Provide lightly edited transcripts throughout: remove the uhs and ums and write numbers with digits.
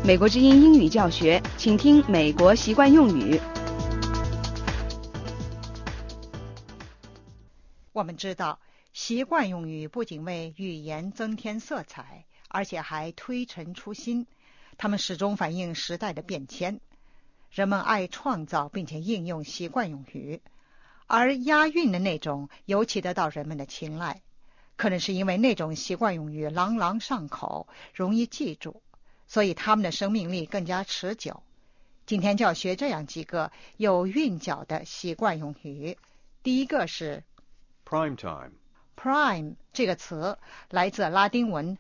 美国之音英语教学，请听美国习惯用语。 我们知道，习惯用语不仅为语言增添色彩，而且还推陈出新，它们始终反映时代的变迁。人们爱创造并且应用习惯用语，而押韵的那种尤其得到人们的青睐，可能是因为那种习惯用语朗朗上口，容易记住，所以它们的生命力更加持久。今天就要学这样几个有韵脚的习惯用语。第一个是 Prime time. Prime 这个词来自拉丁文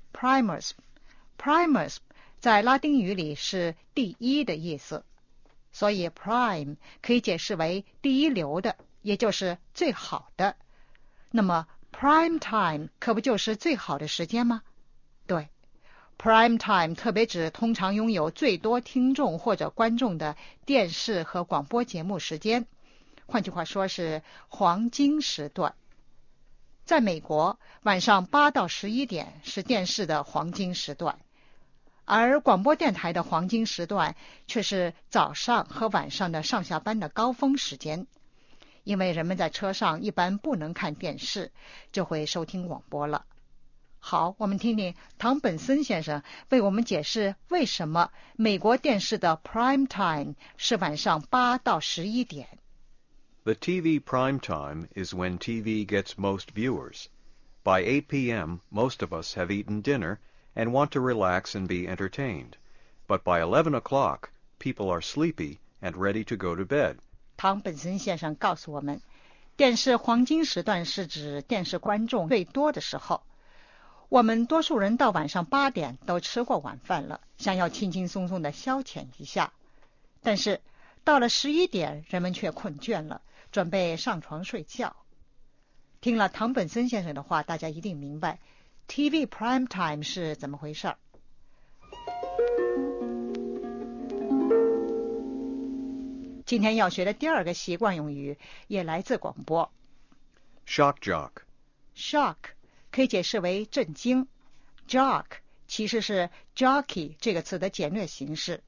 primus。primus 在拉丁语里是第一的意思，所以 prime 可以解释为第一流的，也就是最好的。那么 prime time 可不就是最好的时间吗？对， prime time 特别指通常拥有最多听众或者观众的电视和广播节目时间，换句话说是黄金时段。在美国，晚上8到11点是电视的黄金时段，而广播电台的黄金时段却是早上和晚上的上下班的高峰时间，因为人们在车上一般不能看电视，就会收听广播了。好，我们听听唐本森先生为我们解释为什么美国电视的 prime time 是晚上8到11点。 The TV prime time is when TV gets most viewers. By 8 p.m., most of us have eaten dinner and want to relax and be entertained. But by 11 o'clock, people are sleepy and ready to go to bed. 唐本森先生告诉我们，电视黄金时段是指电视观众最多的时候。我们多数人到晚上8点都吃过晚饭了，想要轻轻松松的消遣一下。但是到了11点，人们却困倦了，准备上床睡觉。听了唐本森先生的话，大家一定明白 TV prime time 是怎么回事儿。今天要学的第二个习惯用语也来自广播。 Shock jock. Shock 可以解释为震惊， Jock 其实是 jockey 这个词的简略形式。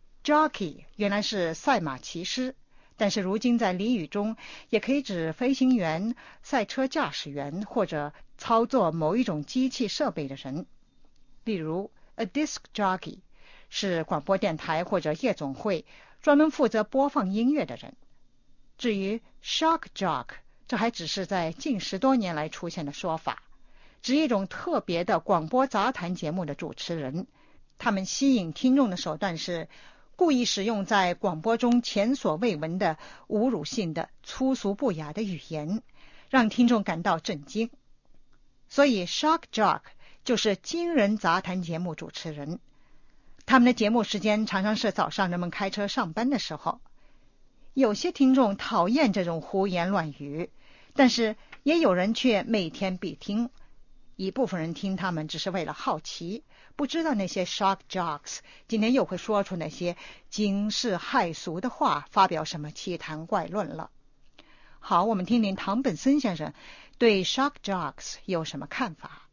Jockey 原来是赛马骑师，但是如今在俚语中也可以指飞行员、赛车驾驶员或者操作某一种机器设备的人。例如 a disc jockey 是广播电台或者夜总会专门负责播放音乐的人。至于 shock jock， 这还只是在近10多年来出现的说法，指一种特别的广播杂谈节目的主持人。他们吸引听众的手段是故意使用在广播中前所未闻的侮辱性的粗俗不雅的语言，让听众感到震惊。所以 shock jock 就是惊人杂谈节目主持人。他们的节目时间常常是早上人们开车上班的时候。有些听众讨厌这种胡言乱语，但是也有人却每天必听。一部分人听他们只是为了好奇，不知道那些 shock jocks 今天又会说出那些惊世骇俗的话，发表什么奇谈怪论了。好，我们听听唐本森先生对 shock jocks 有什么看法。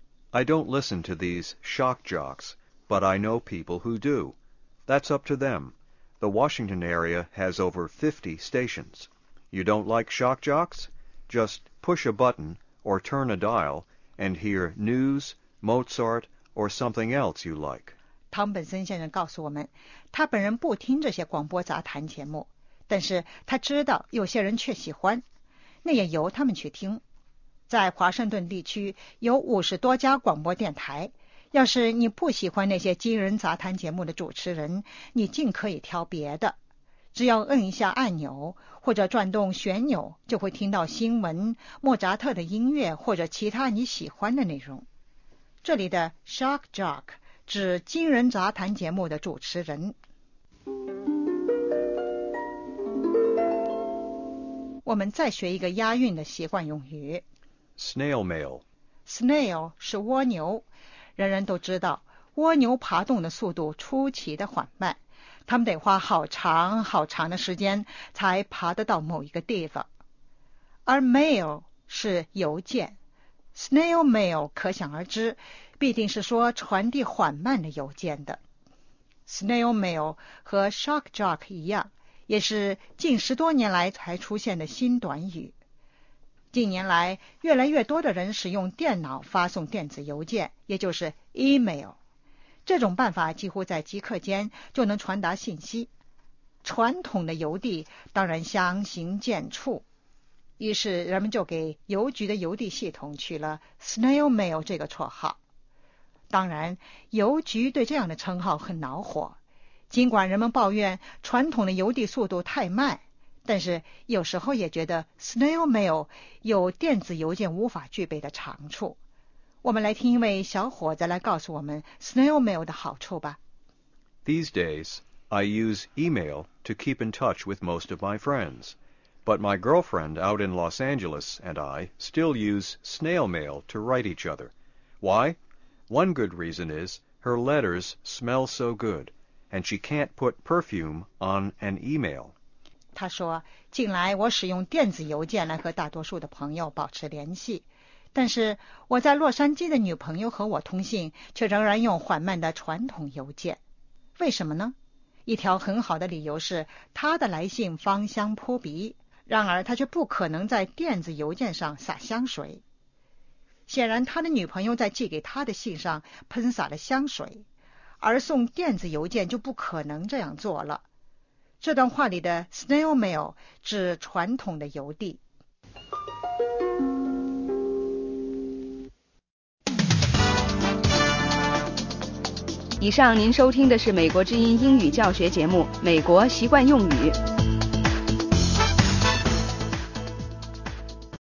I don't listen to these shock jocks, but I know people who do. That's up to them. The Washington area has over 50 stations. You don't like shock jocks? Just push a button or turn a dial and hear news, Mozart, or something else you like. 唐本森先生告诉我们，他本人不听这些广播杂谈节目，但是他知道有些人却喜欢，那也由他们去听。在华盛顿地区有50多家广播电台，要是你不喜欢那些惊人杂谈节目的主持人，你尽可以挑别的。只要摁一下按钮或者转动旋钮，就会听到新闻、莫扎特的音乐或者其他你喜欢的内容。这里的 shock jock 指惊人杂谈节目的主持人。我们再学一个押韵的习惯用语。 Snail mail. Snail 是蜗牛，人人都知道蜗牛爬动的速度出奇的缓慢，他们得花好长好长的时间才爬得到某一个地方。而 mail 是邮件， snail mail 可想而知，必定是说传递缓慢的邮件的。 snail mail 和 shock jock 一样，也是近10多年来才出现的新短语。近年来，越来越多的人使用电脑发送电子邮件，也就是 email。这种办法几乎在即刻间就能传达信息。传统的邮递当然相形见绌，于是人们就给邮局的邮递系统取了 snail mail 这个绰号。当然，邮局对这样的称号很恼火，尽管人们抱怨传统的邮递速度太慢，但是有时候也觉得 snail mail 有电子邮件无法具备的长处。我们来听一位小伙子来告诉我们 snail mail 的好处吧。 These days, I use email to keep in touch with most of my friends, but my girlfriend out in Los Angeles and I still use snail mail to write each other. Why? One good reason is her letters smell so good, and she can't put perfume on an email. 他说，近来我使用电子邮件来和大多数的朋友保持联系，但是我在洛杉矶的女朋友和我通信却仍然用缓慢的传统邮件。为什么呢？一条很好的理由是她的来信芳香扑鼻，然而她却不可能在电子邮件上洒香水。显然他的女朋友在寄给他的信上喷洒了香水，而送电子邮件就不可能这样做了。这段话里的 snail mail 指传统的邮递。 以上您收听的是美国之音英语教学节目《美国习惯用语》。